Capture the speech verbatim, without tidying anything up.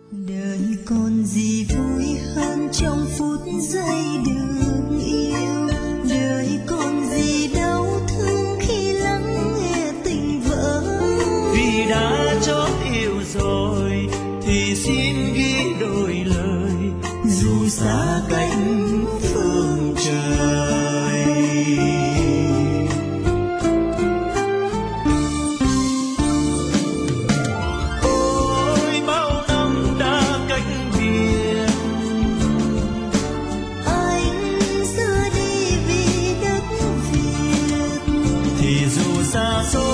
đời còn gì vui hơn trong phút giây được yêu, đời còn gì đau thương khi lắng nghe tình vỡ. Vì đã chót yêu rồi thì xin ghi đôi lời, dù xa cách phương trời. Ôi bao năm đã cách biệt, Anh xưa đi vì đất Việt, thì dù xa xôi